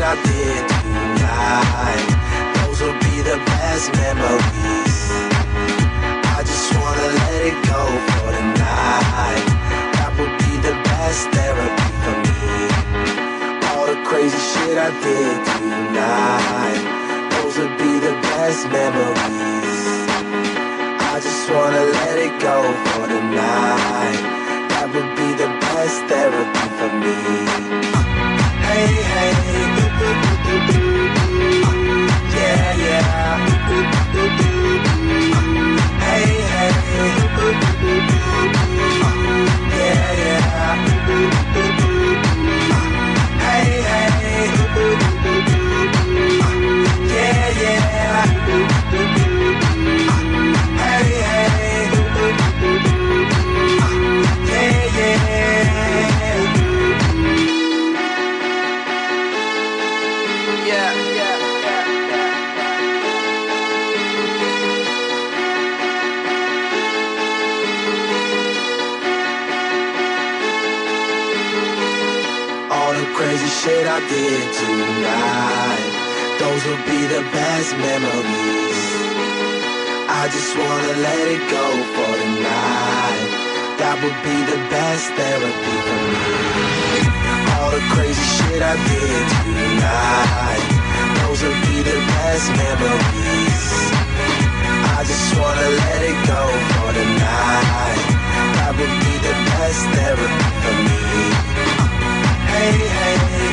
I did tonight, those will be the best memories. I just wanna let it go for tonight. That would be the best therapy for me. All the crazy shit I did tonight, those would be the best memories. I just wanna let it go for tonight. That would be the best therapy for me. Hey, hey, yeah, yeah. Hey, hey, yeah, yeah. Hey, hey, yeah, yeah. Hey, hey, yeah, yeah. Yeah, yeah, all the crazy shit I did tonight, those will be the best memories. I just wanna let it go for tonight. That would be the best therapy for me. All the crazy shit I did tonight, those will be the best memories. I just wanna let it go for tonight. That would be the best therapy for me. Hey, hey,